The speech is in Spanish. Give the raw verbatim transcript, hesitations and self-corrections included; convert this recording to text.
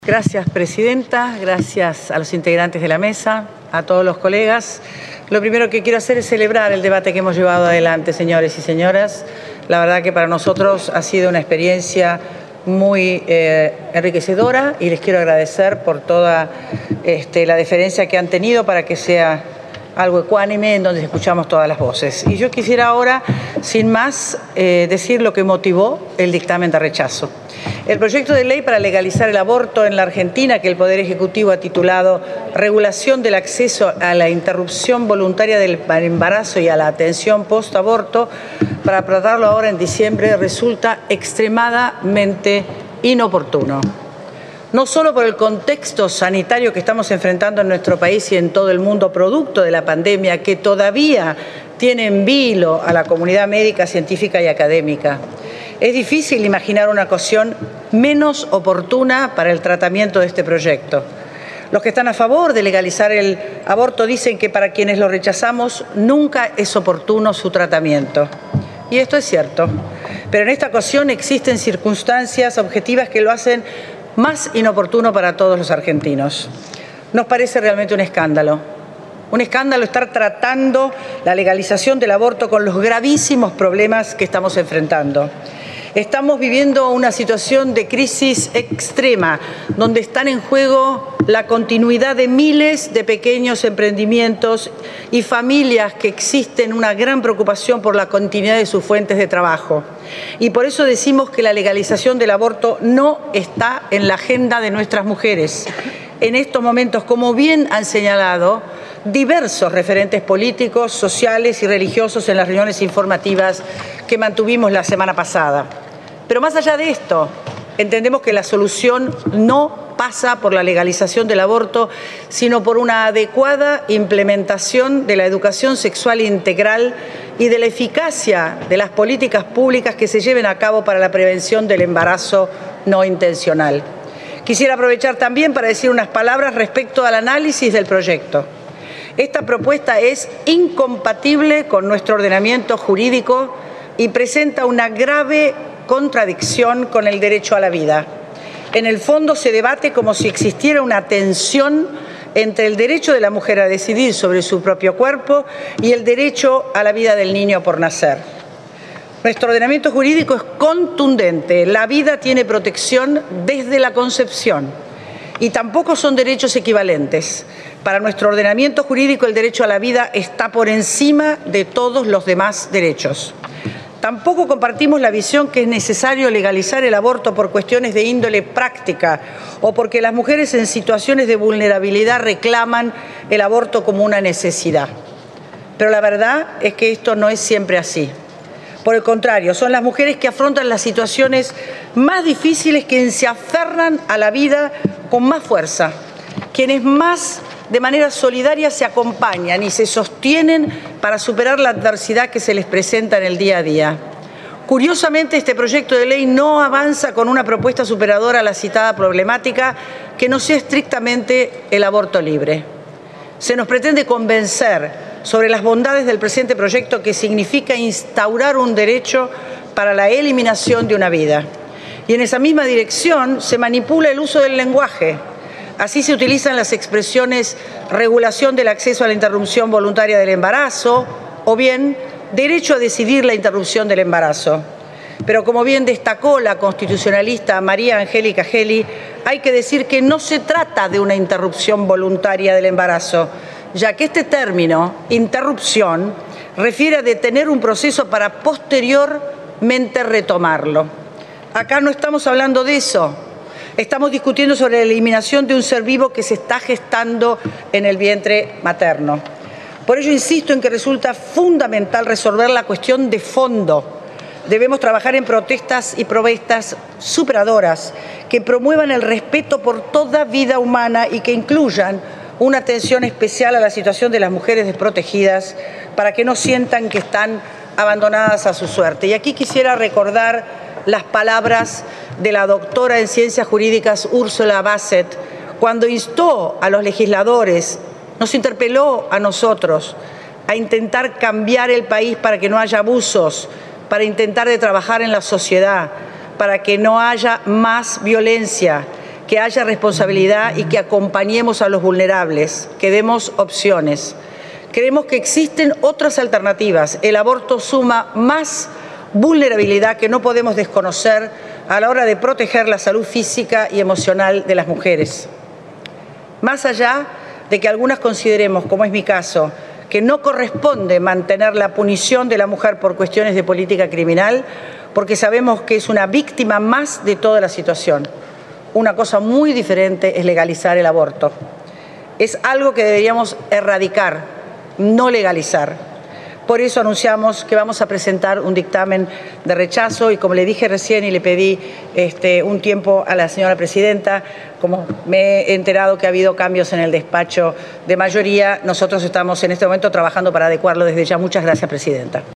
Gracias, presidenta. Gracias a los integrantes de la mesa, a todos los colegas. Lo primero que quiero hacer es celebrar el debate que hemos llevado adelante, señores y señoras. La verdad que para nosotros ha sido una experiencia muy eh, enriquecedora y les quiero agradecer por toda este, la deferencia que han tenido para que sea algo ecuánime en donde escuchamos todas las voces. Y yo quisiera ahora, sin más, eh, decir lo que motivó el dictamen de rechazo. El proyecto de ley para legalizar el aborto en la Argentina, que el Poder Ejecutivo ha titulado Regulación del acceso a la interrupción voluntaria del embarazo y a la atención post-aborto, para tratarlo ahora en diciembre, resulta extremadamente inoportuno. No solo por el contexto sanitario que estamos enfrentando en nuestro país y en todo el mundo, producto de la pandemia, que todavía tiene en vilo a la comunidad médica, científica y académica. Es difícil imaginar una ocasión menos oportuna para el tratamiento de este proyecto. Los que están a favor de legalizar el aborto dicen que para quienes lo rechazamos nunca es oportuno su tratamiento. Y esto es cierto, pero en esta ocasión existen circunstancias objetivas que lo hacen más inoportuno para todos los argentinos. Nos parece realmente un escándalo. Un escándalo estar tratando la legalización del aborto con los gravísimos problemas que estamos enfrentando. Estamos viviendo una situación de crisis extrema, donde están en juego la continuidad de miles de pequeños emprendimientos y familias que existen una gran preocupación por la continuidad de sus fuentes de trabajo. Y por eso decimos que la legalización del aborto no está en la agenda de nuestras mujeres. En estos momentos, como bien han señalado diversos referentes políticos, sociales y religiosos en las reuniones informativas que mantuvimos la semana pasada. Pero más allá de esto, entendemos que la solución no pasa por la legalización del aborto, sino por una adecuada implementación de la educación sexual integral y de la eficacia de las políticas públicas que se lleven a cabo para la prevención del embarazo no intencional. Quisiera aprovechar también para decir unas palabras respecto al análisis del proyecto. Esta propuesta es incompatible con nuestro ordenamiento jurídico y presenta una grave contradicción con el derecho a la vida. En el fondo se debate como si existiera una tensión entre el derecho de la mujer a decidir sobre su propio cuerpo y el derecho a la vida del niño por nacer. Nuestro ordenamiento jurídico es contundente. La vida tiene protección desde la concepción y tampoco son derechos equivalentes. Para nuestro ordenamiento jurídico, el derecho a la vida está por encima de todos los demás derechos. Tampoco compartimos la visión que es necesario legalizar el aborto por cuestiones de índole práctica o porque las mujeres en situaciones de vulnerabilidad reclaman el aborto como una necesidad. Pero la verdad es que esto no es siempre así. Por el contrario, son las mujeres que afrontan las situaciones más difíciles quienes se aferran a la vida con más fuerza, quienes más de manera solidaria se acompañan y se sostienen para superar la adversidad que se les presenta en el día a día. Curiosamente, este proyecto de ley no avanza con una propuesta superadora a la citada problemática que no sea estrictamente el aborto libre. Se nos pretende convencer sobre las bondades del presente proyecto, que significa instaurar un derecho para la eliminación de una vida. Y en esa misma dirección se manipula el uso del lenguaje. Así se utilizan las expresiones regulación del acceso a la interrupción voluntaria del embarazo o bien derecho a decidir la interrupción del embarazo. Pero como bien destacó la constitucionalista María Angélica Gelli, hay que decir que no se trata de una interrupción voluntaria del embarazo, ya que este término, interrupción, refiere a detener un proceso para posteriormente retomarlo. Acá no estamos hablando de eso. Estamos discutiendo sobre la eliminación de un ser vivo que se está gestando en el vientre materno. Por ello insisto en que resulta fundamental resolver la cuestión de fondo. Debemos trabajar en protestas y propuestas superadoras que promuevan el respeto por toda vida humana y que incluyan una atención especial a la situación de las mujeres desprotegidas para que no sientan que están abandonadas a su suerte. Y aquí quisiera recordar las palabras de la doctora en Ciencias Jurídicas Úrsula Bassett, cuando instó a los legisladores, nos interpeló a nosotros a intentar cambiar el país para que no haya abusos, para intentar de trabajar en la sociedad, para que no haya más violencia, que haya responsabilidad y que acompañemos a los vulnerables, que demos opciones. Creemos que existen otras alternativas. El aborto suma más vulnerabilidad que no podemos desconocer a la hora de proteger la salud física y emocional de las mujeres. Más allá de que algunas consideremos, como es mi caso, que no corresponde mantener la punición de la mujer por cuestiones de política criminal, porque sabemos que es una víctima más de toda la situación. Una cosa muy diferente es legalizar el aborto. Es algo que deberíamos erradicar, no legalizar. Por eso anunciamos que vamos a presentar un dictamen de rechazo y, como le dije recién y le pedí este, un tiempo a la señora presidenta, como me he enterado que ha habido cambios en el despacho de mayoría, nosotros estamos en este momento trabajando para adecuarlo desde ya. Muchas gracias, presidenta.